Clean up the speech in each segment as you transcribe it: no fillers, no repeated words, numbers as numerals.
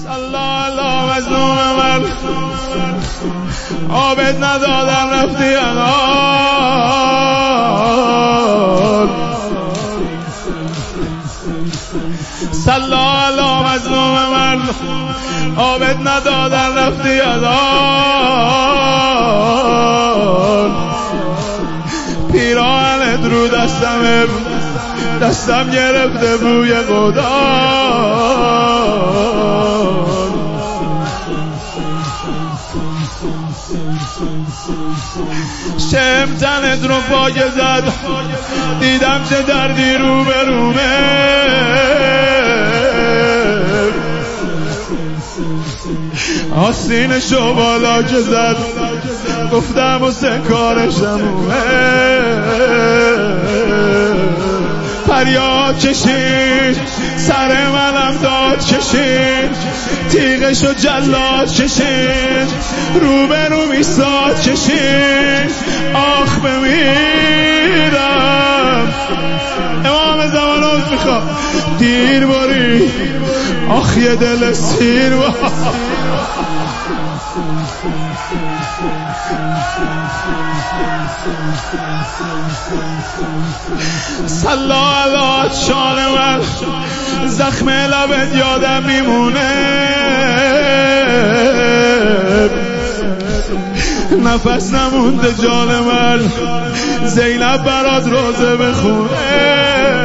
الله مظلوم من عابد ندادن رفتی انان الله مظلوم من عابد ندادن رفتی انان پیراهنت رو دستم گرفته بوی قدان شم تنت رو پاک زد دیدم چه دردی رو به رومه آستینشو بالا که زد گفتم حسین کارش تمومه فریاد کشید سر منم داد کشید تیغشو جلاد کشید روبرو ایستاد کشید آخ بمیرم امام زمان عوض میخواد دیر باری آخ یه دل سیر سلا علا شان من زخم لبت یادم میمونه نفس نمونده جان من زینب برات روزه بخونه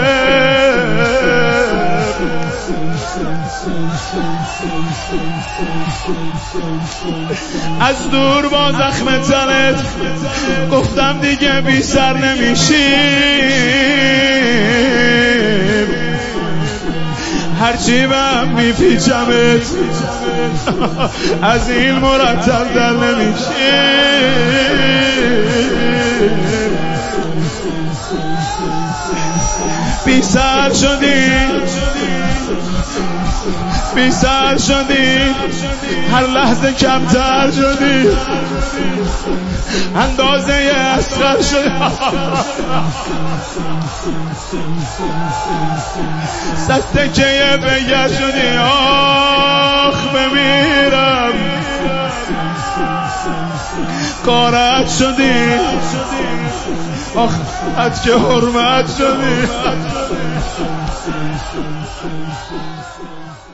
از دور با زخم تنت گفتم دیگه بی سر نمیشیم هرچی به هم میپیچمت از این مرتب در نمیشیم بی سر شدی هر لحظه کمتر شدی اندازه اصغر شدی سسته که بگر شدی آخ بمیرم کارت شدی آخ ات که حرمت شدی